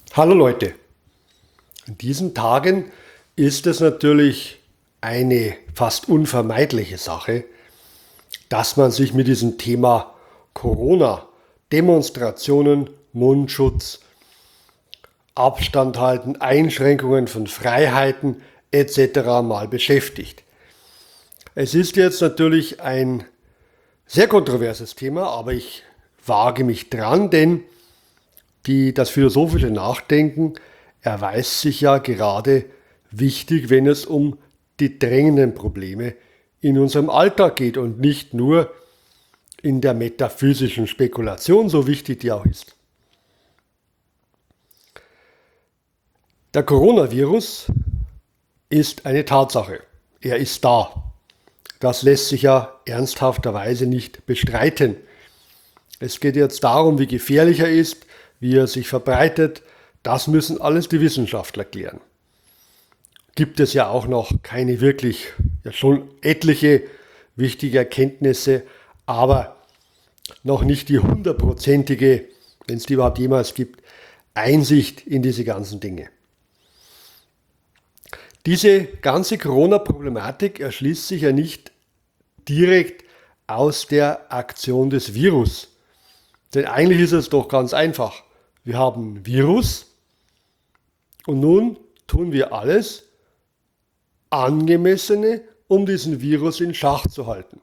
Hallo Leute, in diesen Tagen ist es natürlich eine fast unvermeidliche Sache, dass man sich mit diesem Thema Corona, Demonstrationen, Mundschutz, Abstand halten, Einschränkungen von Freiheiten etc. mal beschäftigt. Es ist jetzt natürlich ein sehr kontroverses Thema, aber ich wage mich dran, denn das philosophische Nachdenken erweist sich ja gerade wichtig, wenn es um die drängenden Probleme in unserem Alltag geht und nicht nur in der metaphysischen Spekulation, so wichtig die auch ist. Der Coronavirus ist eine Tatsache. Er ist da. Das lässt sich ja ernsthafterweise nicht bestreiten. Es geht jetzt darum, wie gefährlich er ist, wie er sich verbreitet. Das müssen alles die Wissenschaftler klären. Gibt es ja auch noch keine wirklich, ja schon etliche wichtige Erkenntnisse, aber noch nicht die hundertprozentige, wenn es die überhaupt jemals gibt, Einsicht in diese ganzen Dinge. Diese ganze Corona-Problematik erschließt sich ja nicht direkt aus der Aktion des Virus. Denn eigentlich ist es doch ganz einfach. Wir haben ein Virus und nun tun wir alles Angemessene, um diesen Virus in Schach zu halten.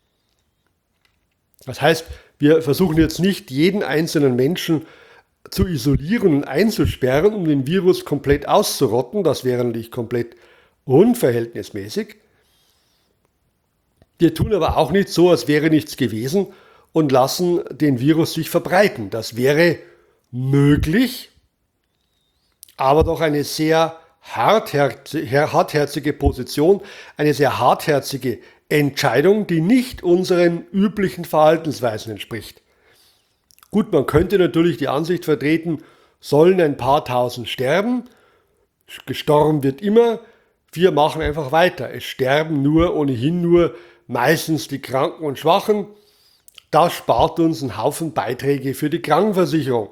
Das heißt, wir versuchen jetzt nicht jeden einzelnen Menschen zu isolieren und einzusperren, um den Virus komplett auszurotten. Das wäre natürlich komplett unverhältnismäßig. Wir tun aber auch nicht so, als wäre nichts gewesen und lassen den Virus sich verbreiten. Das wäre möglich, aber doch eine sehr hartherzige Position, eine sehr hartherzige Entscheidung, die nicht unseren üblichen Verhaltensweisen entspricht. Gut, man könnte natürlich die Ansicht vertreten, sollen ein paar tausend sterben, gestorben wird immer, wir machen einfach weiter. Es sterben ohnehin nur meistens die Kranken und Schwachen. Das spart uns einen Haufen Beiträge für die Krankenversicherung.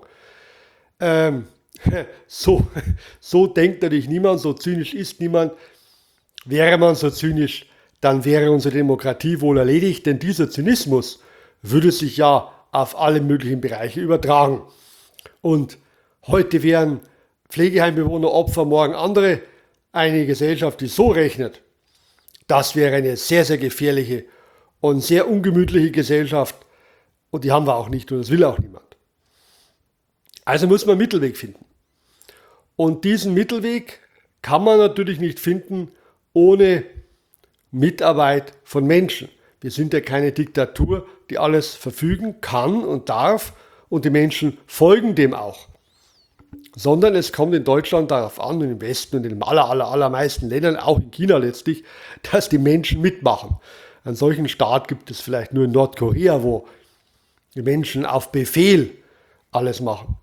So denkt natürlich niemand, so zynisch ist niemand. Wäre man so zynisch, dann wäre unsere Demokratie wohl erledigt, denn dieser Zynismus würde sich ja auf alle möglichen Bereiche übertragen. Und heute wären Pflegeheimbewohner Opfer, morgen andere. Eine Gesellschaft, die so rechnet, das wäre eine sehr, sehr gefährliche und sehr ungemütliche Gesellschaft. Und die haben wir auch nicht und das will auch niemand. Also muss man einen Mittelweg finden. Und diesen Mittelweg kann man natürlich nicht finden ohne Mitarbeit von Menschen. Wir sind ja keine Diktatur, die alles verfügen kann und darf und die Menschen folgen dem auch. Sondern es kommt in Deutschland darauf an und im Westen und in den allermeisten Ländern, auch in China letztlich, dass die Menschen mitmachen. Einen solchen Staat gibt es vielleicht nur in Nordkorea, wo die Menschen auf Befehl alles machen.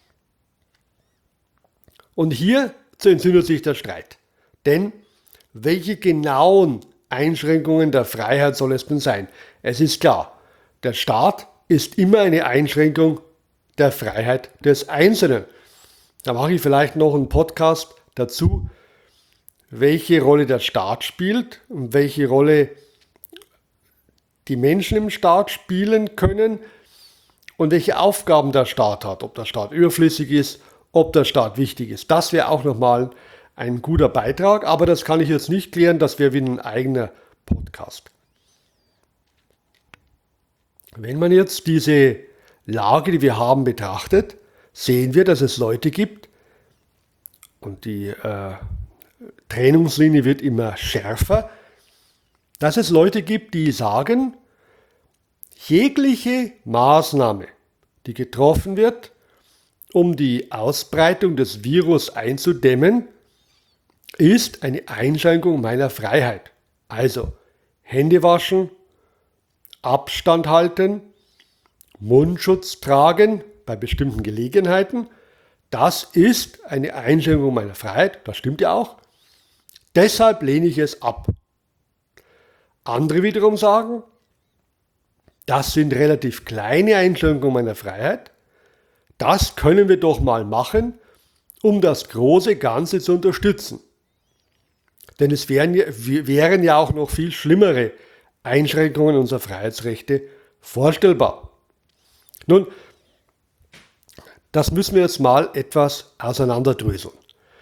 Und hier entzündet sich der Streit. Denn welche genauen Einschränkungen der Freiheit soll es denn sein? Es ist klar, der Staat ist immer eine Einschränkung der Freiheit des Einzelnen. Da mache ich vielleicht noch einen Podcast dazu, welche Rolle der Staat spielt und welche Rolle die Menschen im Staat spielen können und welche Aufgaben der Staat hat, ob der Staat überflüssig ist, ob der Staat wichtig ist. Das wäre auch nochmal ein guter Beitrag, aber das kann ich jetzt nicht klären, das wäre wie ein eigener Podcast. Wenn man jetzt diese Lage, die wir haben, betrachtet, sehen wir, dass es Leute gibt und die Trennungslinie wird immer schärfer, dass es Leute gibt, die sagen, jegliche Maßnahme, die getroffen wird, um die Ausbreitung des Virus einzudämmen, ist eine Einschränkung meiner Freiheit. Also Hände waschen, Abstand halten, Mundschutz tragen bei bestimmten Gelegenheiten, das ist eine Einschränkung meiner Freiheit, das stimmt ja auch. Deshalb lehne ich es ab. Andere wiederum sagen, das sind relativ kleine Einschränkungen meiner Freiheit, das können wir doch mal machen, um das große Ganze zu unterstützen. Denn es wären ja auch noch viel schlimmere Einschränkungen unserer Freiheitsrechte vorstellbar. Nun, das müssen wir jetzt mal etwas auseinanderdröseln.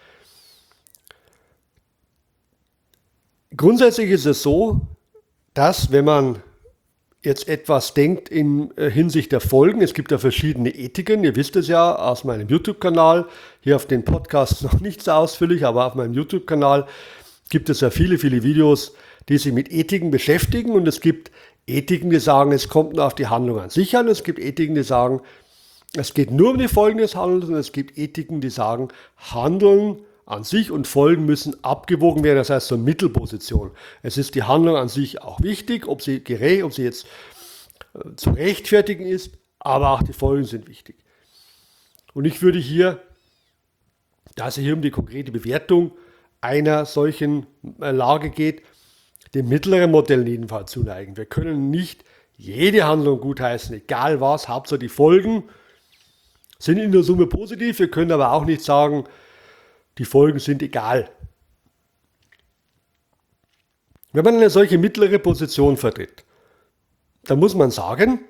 Grundsätzlich ist es so, dass wenn man jetzt etwas denkt in Hinsicht der Folgen, es gibt ja verschiedene Ethiken, ihr wisst es ja aus meinem YouTube-Kanal, hier auf den Podcast noch nicht so ausführlich, aber auf meinem YouTube-Kanal gibt es ja viele, viele Videos, die sich mit Ethiken beschäftigen, und es gibt Ethiken, die sagen, es kommt nur auf die Handlung an sich an, es gibt Ethiken, die sagen, es geht nur um die Folgen des Handelns, und es gibt Ethiken, die sagen, Handeln an sich und Folgen müssen abgewogen werden, das heißt so eine Mittelposition. Es ist die Handlung an sich auch wichtig, ob sie jetzt zu rechtfertigen ist, aber auch die Folgen sind wichtig. Und ich würde hier, da es hier um die konkrete Bewertung einer solchen Lage geht, dem mittleren Modell jedenfalls zuneigen. Wir können nicht jede Handlung gutheißen, egal was, Hauptsache die Folgen sind in der Summe positiv. Wir können aber auch nicht sagen, die Folgen sind egal. Wenn man eine solche mittlere Position vertritt, dann muss man sagen,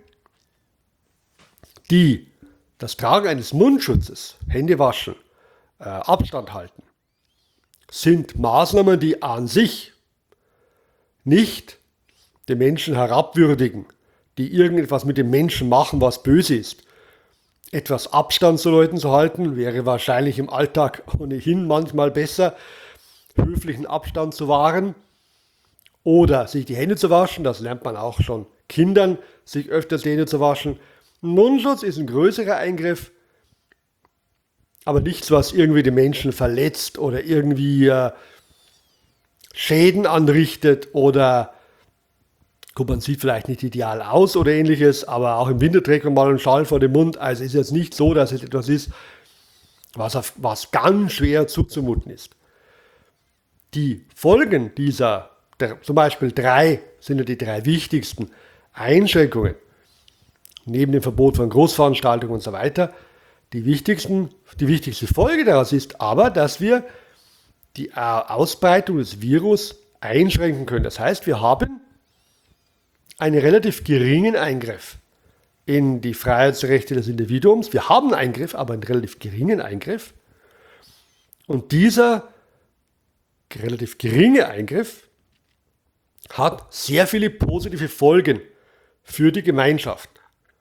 das Tragen eines Mundschutzes, Hände waschen, Abstand halten, sind Maßnahmen, die an sich nicht den Menschen herabwürdigen, die irgendetwas mit dem Menschen machen, was böse ist. Etwas Abstand zu Leuten zu halten, wäre wahrscheinlich im Alltag ohnehin manchmal besser, höflichen Abstand zu wahren oder sich die Hände zu waschen, das lernt man auch schon Kindern, sich öfters die Hände zu waschen. Ein Mundschutz ist ein größerer Eingriff, aber nichts, was irgendwie den Menschen verletzt oder irgendwie Schäden anrichtet oder gut, man sieht vielleicht nicht ideal aus oder ähnliches, aber auch im Winter trägt man mal einen Schal vor dem Mund. Also ist jetzt nicht so, dass es etwas ist, was ganz schwer zuzumuten ist. Die Folgen zum Beispiel sind ja die 3 wichtigsten Einschränkungen, neben dem Verbot von Großveranstaltungen und so weiter. Die wichtigste Folge daraus ist aber, dass wir die Ausbreitung des Virus einschränken können. Das heißt, wir haben einen relativ geringen Eingriff in die Freiheitsrechte des Individuums. Wir haben einen Eingriff, aber einen relativ geringen Eingriff. Und dieser relativ geringe Eingriff hat sehr viele positive Folgen für die Gemeinschaft.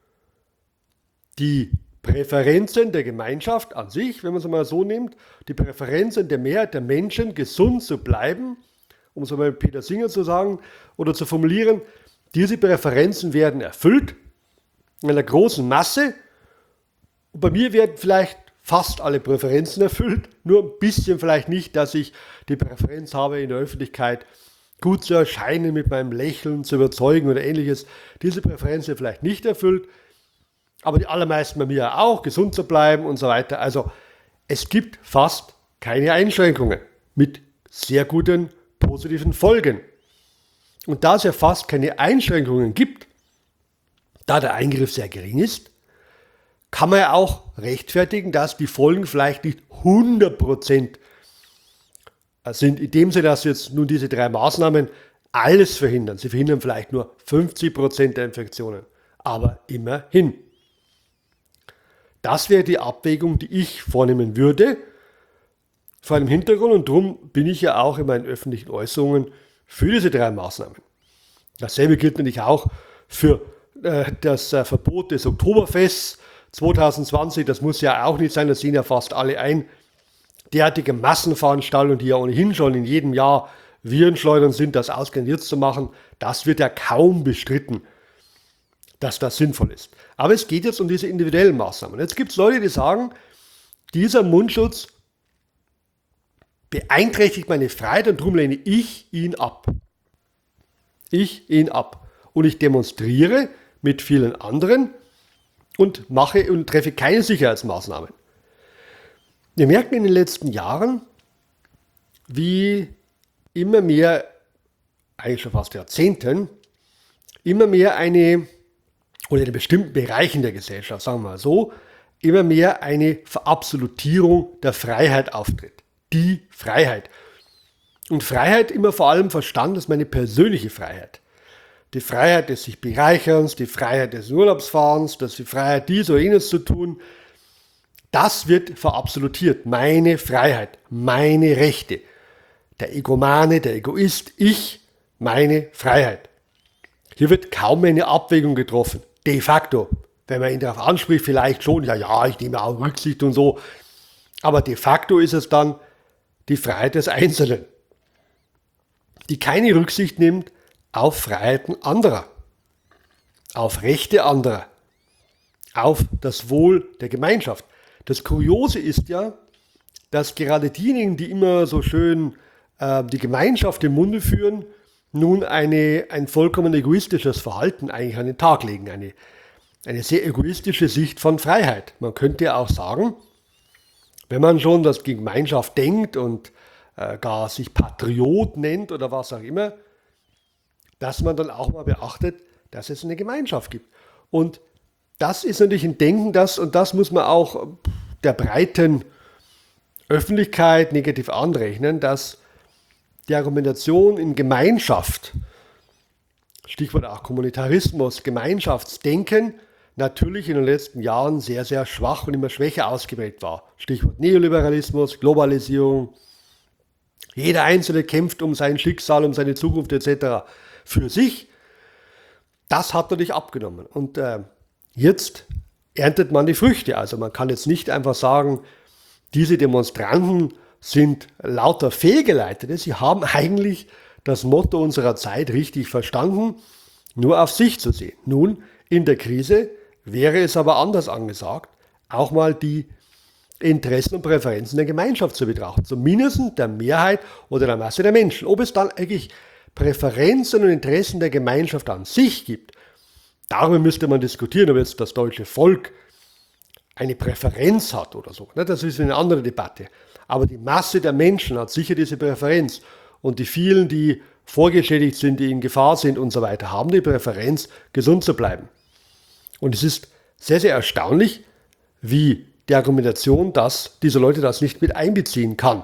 Die Präferenzen der Gemeinschaft an sich, wenn man es mal so nimmt, die Präferenzen der Mehrheit der Menschen, gesund zu bleiben, um es mal mit Peter Singer zu sagen oder zu formulieren, diese Präferenzen werden erfüllt in einer großen Masse. Und bei mir werden vielleicht fast alle Präferenzen erfüllt, nur ein bisschen vielleicht nicht, dass ich die Präferenz habe, in der Öffentlichkeit gut zu erscheinen, mit meinem Lächeln zu überzeugen oder ähnliches. Diese Präferenz wird vielleicht nicht erfüllt, aber die allermeisten bei mir auch, gesund zu bleiben und so weiter. Also es gibt fast keine Einschränkungen mit sehr guten positiven Folgen. Und da es ja fast keine Einschränkungen gibt, da der Eingriff sehr gering ist, kann man ja auch rechtfertigen, dass die Folgen vielleicht nicht 100% sind, in dem Sinne, dass jetzt nun diese 3 Maßnahmen alles verhindern. Sie verhindern vielleicht nur 50% der Infektionen, aber immerhin. Das wäre die Abwägung, die ich vornehmen würde, vor einem Hintergrund, und darum bin ich ja auch in meinen öffentlichen Äußerungen für diese 3 Maßnahmen. Dasselbe gilt natürlich auch für das Verbot des Oktoberfests 2020. Das muss ja auch nicht sein, das sehen ja fast alle ein. Derartige Massenveranstaltungen, die ja ohnehin schon in jedem Jahr Virenschleudern sind, das ausgerechnet jetzt zu machen, das wird ja kaum bestritten, dass das sinnvoll ist. Aber es geht jetzt um diese individuellen Maßnahmen. Jetzt gibt es Leute, die sagen, dieser Mundschutz beeinträchtigt meine Freiheit und darum lehne ich ihn ab. Und ich demonstriere mit vielen anderen und treffe keine Sicherheitsmaßnahmen. Wir merken in den letzten Jahren, wie immer mehr, eigentlich schon fast Jahrzehnten, immer mehr in bestimmten Bereichen der Gesellschaft, sagen wir mal so, immer mehr eine Verabsolutierung der Freiheit auftritt. Die Freiheit. Und Freiheit immer vor allem verstanden als meine persönliche Freiheit. Die Freiheit des sich Bereicherns, die Freiheit des Urlaubsfahrens, die Freiheit dies oder jenes zu tun. Das wird verabsolutiert. Meine Freiheit, meine Rechte. Der Egomane, der Egoist, ich, meine Freiheit. Hier wird kaum mehr eine Abwägung getroffen. De facto. Wenn man ihn darauf anspricht, vielleicht schon, ja, ich nehme auch Rücksicht und so. Aber de facto ist es dann die Freiheit des Einzelnen, die keine Rücksicht nimmt auf Freiheiten anderer, auf Rechte anderer, auf das Wohl der Gemeinschaft. Das Kuriose ist ja, dass gerade diejenigen, die immer so schön die Gemeinschaft im Munde führen, nun ein vollkommen egoistisches Verhalten eigentlich an den Tag legen, eine sehr egoistische Sicht von Freiheit. Man könnte ja auch sagen, wenn man schon das Gemeinschaft denkt und gar sich Patriot nennt oder was auch immer, dass man dann auch mal beachtet, dass es eine Gemeinschaft gibt. Und das ist natürlich ein Denken, und das muss man auch der breiten Öffentlichkeit negativ anrechnen, dass die Argumentation in Gemeinschaft, Stichwort auch Kommunitarismus, Gemeinschaftsdenken, natürlich in den letzten Jahren sehr, sehr schwach und immer schwächer ausgeprägt war. Stichwort Neoliberalismus, Globalisierung. Jeder Einzelne kämpft um sein Schicksal, um seine Zukunft etc. für sich. Das hat natürlich abgenommen. Und jetzt erntet man die Früchte. Also man kann jetzt nicht einfach sagen, diese Demonstranten sind lauter Fehlgeleitete. Sie haben eigentlich das Motto unserer Zeit richtig verstanden, nur auf sich zu sehen. Nun, in der Krise wäre es aber anders angesagt, auch mal die Interessen und Präferenzen der Gemeinschaft zu betrachten. Zumindest der Mehrheit oder der Masse der Menschen. Ob es dann eigentlich Präferenzen und Interessen der Gemeinschaft an sich gibt, darüber müsste man diskutieren, ob jetzt das deutsche Volk eine Präferenz hat oder so. Das ist eine andere Debatte. Aber die Masse der Menschen hat sicher diese Präferenz. Und die vielen, die vorgeschädigt sind, die in Gefahr sind und so weiter, haben die Präferenz, gesund zu bleiben. Und es ist sehr, sehr erstaunlich, wie die Argumentation, dass diese Leute das nicht mit einbeziehen kann.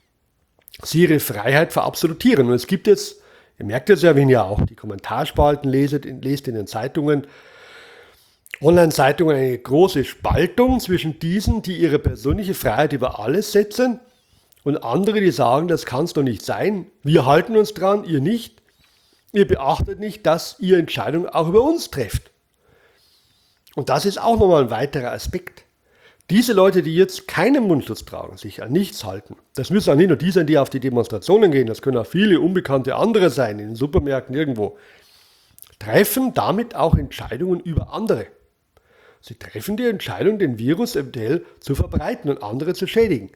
Sie ihre Freiheit verabsolutieren. Und es gibt jetzt, ihr merkt es ja, wenn ihr auch die Kommentarspalten lest in den Zeitungen, Online-Zeitungen, eine große Spaltung zwischen diesen, die ihre persönliche Freiheit über alles setzen, und andere, die sagen, das kann es doch nicht sein. Wir halten uns dran, ihr nicht. Ihr beachtet nicht, dass ihr Entscheidungen auch über uns trefft. Und das ist auch nochmal ein weiterer Aspekt. Diese Leute, die jetzt keinen Mundschutz tragen, sich an nichts halten, das müssen auch nicht nur die sein, die auf die Demonstrationen gehen, das können auch viele unbekannte andere sein, in den Supermärkten irgendwo, treffen damit auch Entscheidungen über andere. Sie treffen die Entscheidung, den Virus eventuell zu verbreiten und andere zu schädigen.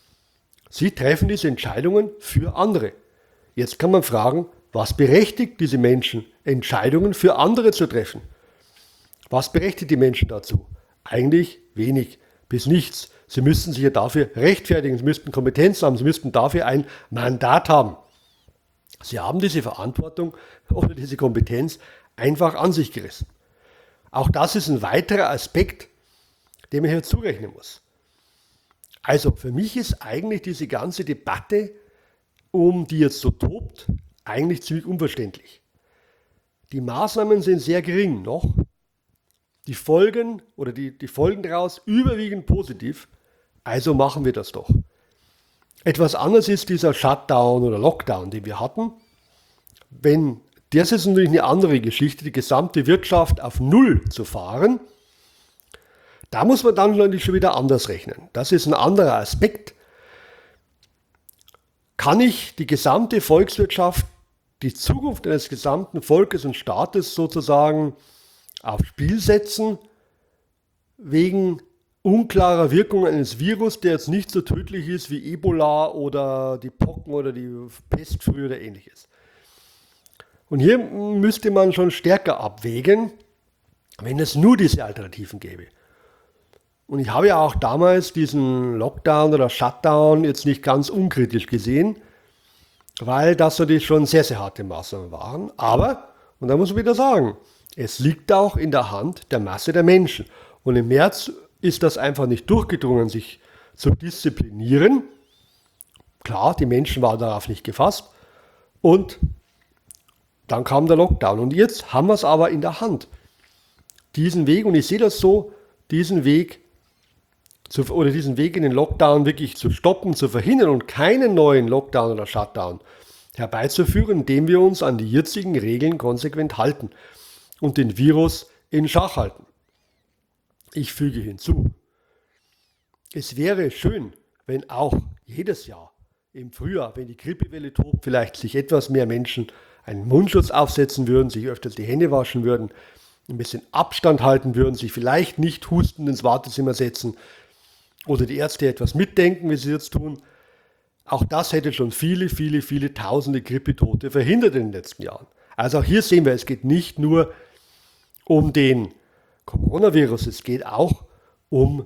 Sie treffen diese Entscheidungen für andere. Jetzt kann man fragen, was berechtigt diese Menschen, Entscheidungen für andere zu treffen? Was berechtigt die Menschen dazu? Eigentlich wenig bis nichts. Sie müssten sich ja dafür rechtfertigen, sie müssten Kompetenz haben, sie müssten dafür ein Mandat haben. Sie haben diese Verantwortung oder diese Kompetenz einfach an sich gerissen. Auch das ist ein weiterer Aspekt, den man hier zurechnen muss. Also für mich ist eigentlich diese ganze Debatte, die jetzt so tobt, eigentlich ziemlich unverständlich. Die Maßnahmen sind sehr gering noch. Die Folgen oder die Folgen daraus überwiegend positiv. Also machen wir das doch. Etwas anderes ist dieser Shutdown oder Lockdown, den wir hatten. Das ist natürlich eine andere Geschichte, die gesamte Wirtschaft auf Null zu fahren. Da muss man dann natürlich schon wieder anders rechnen. Das ist ein anderer Aspekt. Kann ich die gesamte Volkswirtschaft, die Zukunft eines gesamten Volkes und Staates sozusagen aufs Spiel setzen, wegen unklarer Wirkung eines Virus, der jetzt nicht so tödlich ist wie Ebola oder die Pocken oder die Pest früher oder ähnliches? Und hier müsste man schon stärker abwägen, wenn es nur diese Alternativen gäbe. Und ich habe ja auch damals diesen Lockdown oder Shutdown jetzt nicht ganz unkritisch gesehen, weil das natürlich schon sehr, sehr harte Maßnahmen waren. Aber, und da muss man wieder sagen, es liegt auch in der Hand der Masse der Menschen. Und im März ist das einfach nicht durchgedrungen, sich zu disziplinieren. Klar, die Menschen waren darauf nicht gefasst. Und dann kam der Lockdown. Und jetzt haben wir es aber in der Hand. Diesen Weg, und ich sehe das so, diesen Weg in den Lockdown wirklich zu stoppen, zu verhindern und keinen neuen Lockdown oder Shutdown herbeizuführen, indem wir uns an die jetzigen Regeln konsequent halten und den Virus in Schach halten. Ich füge hinzu, es wäre schön, wenn auch jedes Jahr im Frühjahr, wenn die Grippewelle tobt, vielleicht sich etwas mehr Menschen einen Mundschutz aufsetzen würden, sich öfters die Hände waschen würden, ein bisschen Abstand halten würden, sich vielleicht nicht hustend ins Wartezimmer setzen oder die Ärzte etwas mitdenken, wie sie jetzt tun. Auch das hätte schon viele tausende Grippetote verhindert in den letzten Jahren. Also auch hier sehen wir, es geht nicht nur um den Coronavirus, es geht auch um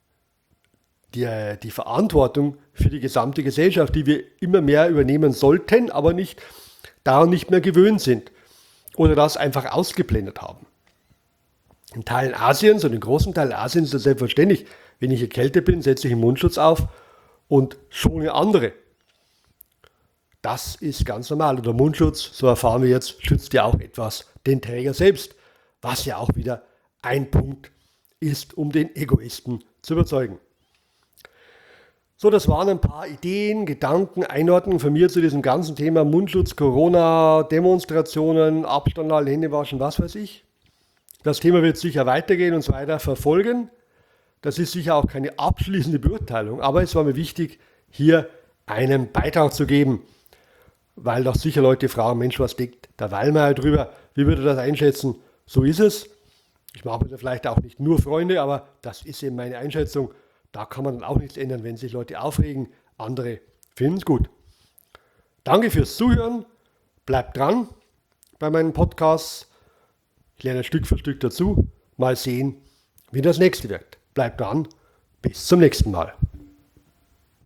die Verantwortung für die gesamte Gesellschaft, die wir immer mehr übernehmen sollten, aber daran nicht mehr gewöhnt sind oder das einfach ausgeblendet haben. In Teilen Asiens und in großen Teilen Asiens ist das selbstverständlich. Wenn ich erkältet bin, setze ich einen Mundschutz auf und schone andere. Das ist ganz normal. Und der Mundschutz, so erfahren wir jetzt, schützt ja auch etwas den Träger selbst, was ja auch wieder ein Punkt ist, um den Egoisten zu überzeugen. So, das waren ein paar Ideen, Gedanken, Einordnungen von mir zu diesem ganzen Thema Mundschutz, Corona, Demonstrationen, Abstand halten, Hände waschen, was weiß ich. Das Thema wird sicher weitergehen und so weiter verfolgen. Das ist sicher auch keine abschließende Beurteilung, aber es war mir wichtig, hier einen Beitrag zu geben, weil doch sicher Leute fragen, Mensch, was denkt der Wallmeier drüber? Wie würde er das einschätzen? So ist es. Ich mache mir da vielleicht auch nicht nur Freunde, aber das ist eben meine Einschätzung. Da kann man dann auch nichts ändern, wenn sich Leute aufregen. Andere finden es gut. Danke fürs Zuhören. Bleibt dran bei meinen Podcasts. Ich lerne Stück für Stück dazu. Mal sehen, wie das nächste wird. Bleibt dran. Bis zum nächsten Mal.